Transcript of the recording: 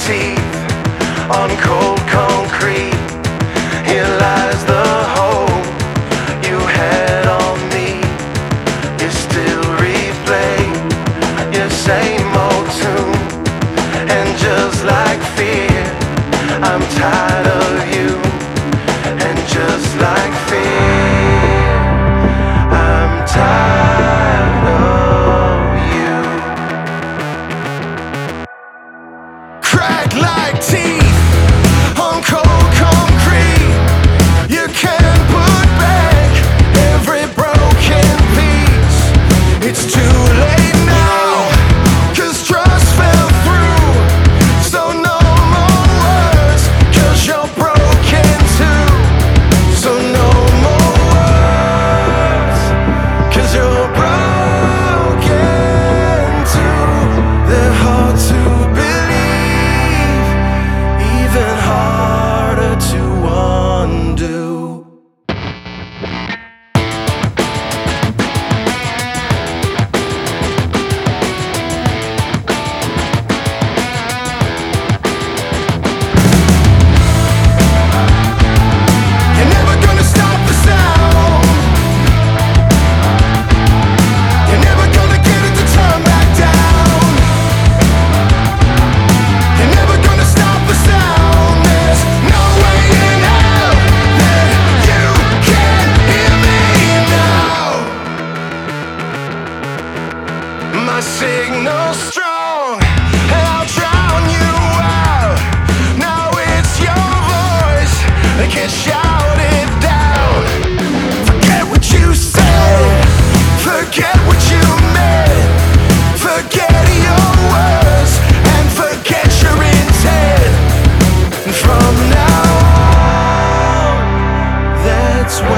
teeth on cold concrete. Here lies the hope you had on me. You still replay your same old tune, and just like fear, I'm tired of you. And just like fear, I'm tired of you. Crack like teeth on cold concrete. You can't put back every broken piece. It's too late now, 'cause trust fell through. So no more words, 'cause you're broken too. So no more words, 'cause you're broken too. They're hard to believe, even harder to undo. You're never gonna stop the sound. You're never gonna get it to turn back down. You're never gonna stop the sound. There's no way in hell that you can hear me now. My signal's strong, and I'll drown you out. Now it's your voice that can shout it down. Forget what you said, forget what you meant. Forget your words and forget your intent. And from now on, that's when